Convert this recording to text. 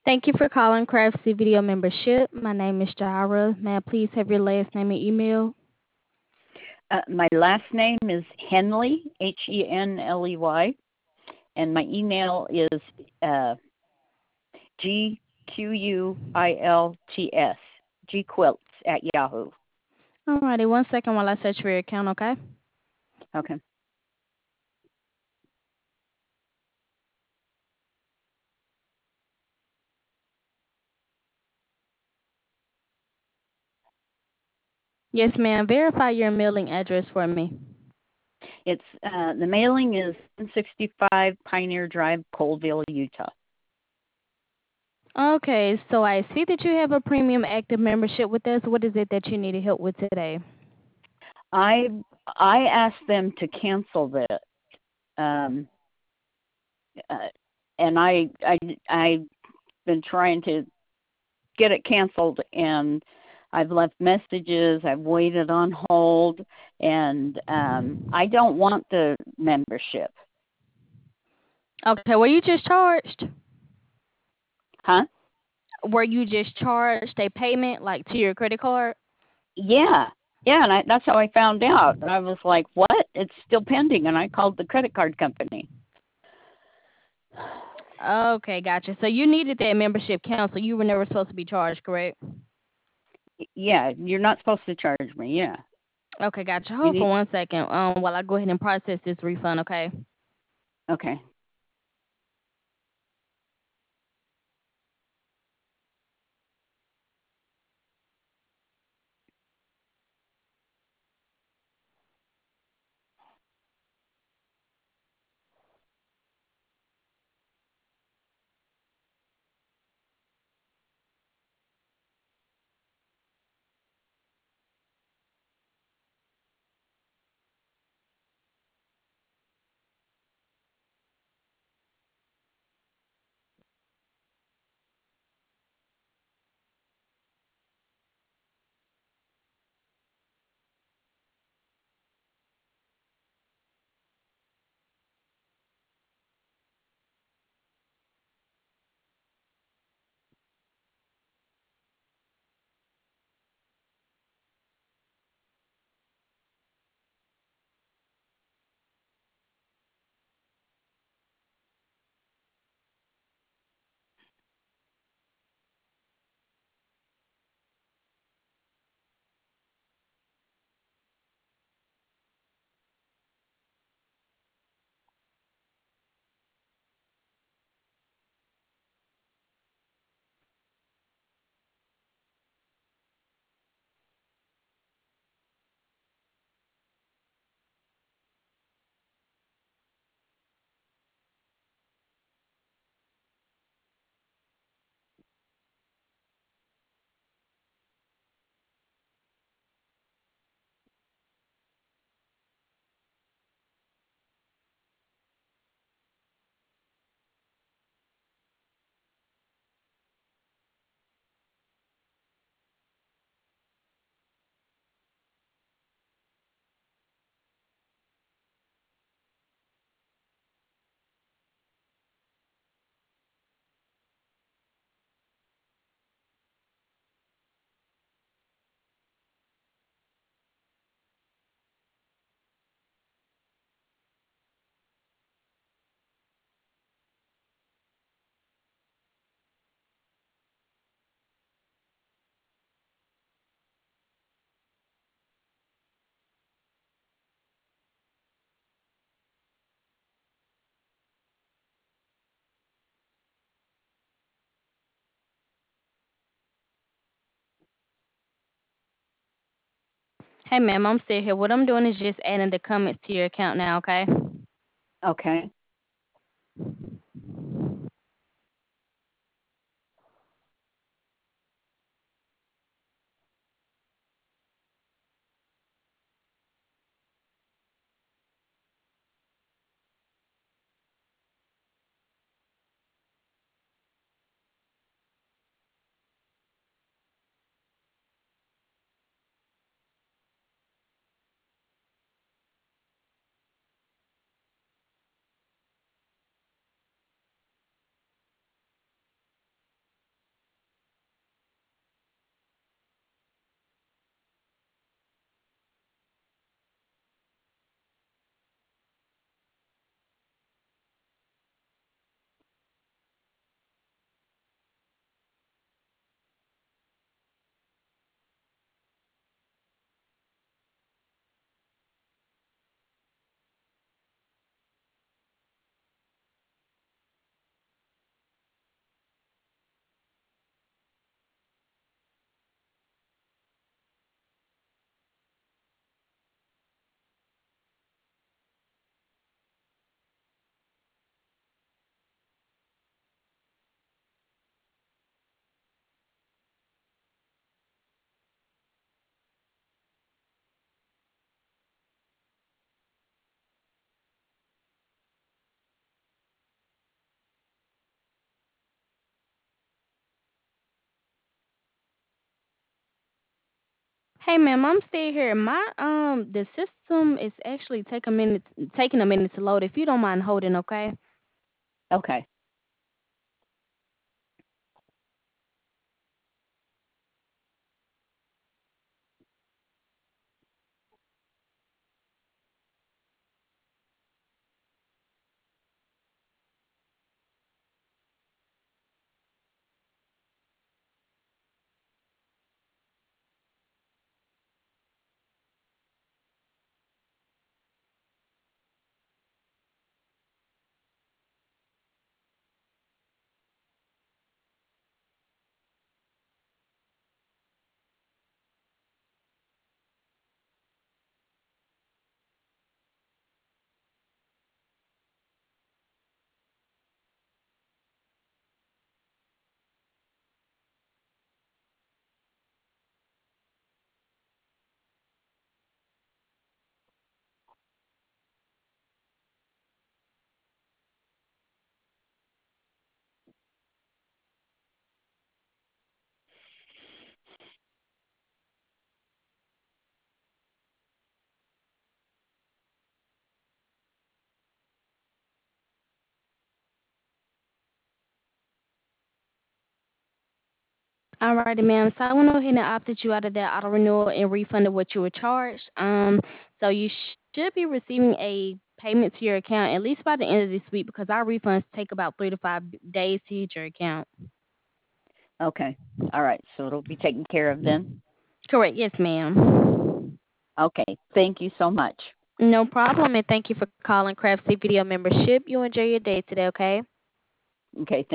Thank you for calling Craftsy Video Membership. My name is Jara. May I please have your last name and email? My last name is Henley, Henley, and my email is GQUILTS, gquilts at Yahoo. Alrighty, one second while I search for your account, okay? Okay. Yes, ma'am. Verify your mailing address for me. It's the mailing is 165 Pioneer Drive, Colville, Utah. Okay, so I see that you have a premium active membership with us. What is it that you needed help with today? I I asked them to cancel that, um, uh, and I've been trying to get it canceled, and I've left messages. I've waited on hold, and I don't want the membership. Okay, were you just charged? Huh? Were you just charged a payment like to your credit card? Yeah. Yeah, and that's how I found out. I was like, "What? It's still pending." And I called the credit card company. Okay, gotcha. So you needed that membership canceled. You were never supposed to be charged, correct? Yeah, you're not supposed to charge me. Yeah. Okay, gotcha. You Hold for need. one second. While I go ahead and process this refund, okay? Okay. Hey, ma'am, I'm still here. What I'm doing is just adding the comments to your account now, okay? Okay. Hey, ma'am, I'm still here. The system is actually taking a minute to load. If you don't mind holding, okay? Okay. Alrighty, ma'am. So I went ahead and opted you out of that auto renewal and refunded what you were charged. So you should be receiving a payment to your account at least by the end of this week because our refunds take about 3 to 5 days to hit your account. Okay. All right. So it'll be taken care of then. Correct. Yes, ma'am. Okay. Thank you so much. No problem, and thank you for calling Craft Sea Video Membership. You enjoy your day today, okay? Okay.